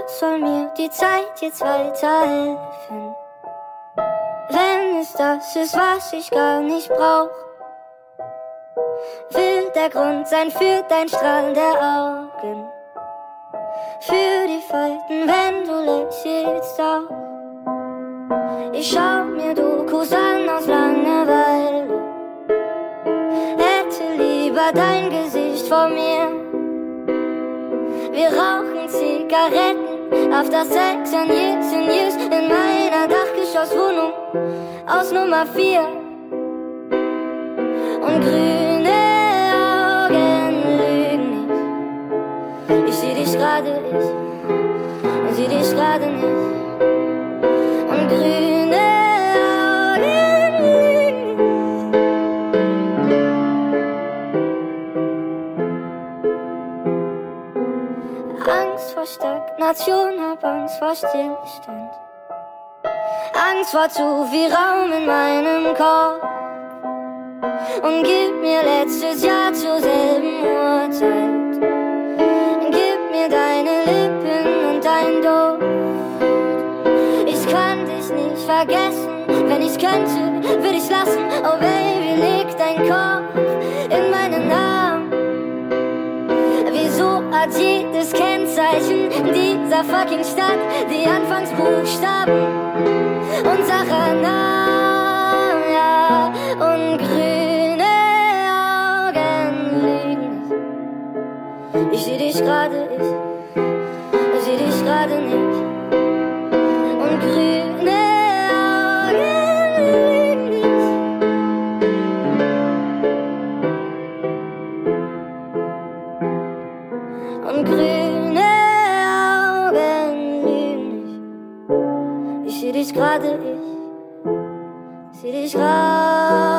soll mir die Zeit jetzt weiterhelfen? Wenn es das ist, was ich gar nicht brauch, will der Grund sein für dein Strahlen der Augen, für die Falten, wenn du lächelst auch. Ich schau mir Dokus an aus Langeweile, hätte lieber dein Gesicht vor mir. Wir rauchen Zigaretten, after sex and years in meiner Dachgeschosswohnung aus Nummer 4. Und grüne Augen lügen nicht. Ich seh dich gerade nicht, und seh dich gerade nicht. Und grüne Augen lügen nicht. Angst vor Stagnation, hab Angst vor Stillstand. Angst vor zu viel Raum in meinem Kopf. Und gib mir letztes Jahr zur selben Uhrzeit. Gib mir deine Lippen und dein Duft. Ich kann dich nicht vergessen. Wenn ich's könnte, würde ich's lassen. Oh Baby, leg dein Kopf in meinen Arm. Wieso hat jedes Kennzeichen dieser fucking Stadt die Anfangsbuchstaben unserer Namen, ja, und grüne Augen lügen. Ich seh dich gerade, ich seh dich gerade nicht. Und grüne Augen lügen nicht. Und grüne Augen lügen nicht. Ich seh dich gerade, ich seh dich gerade.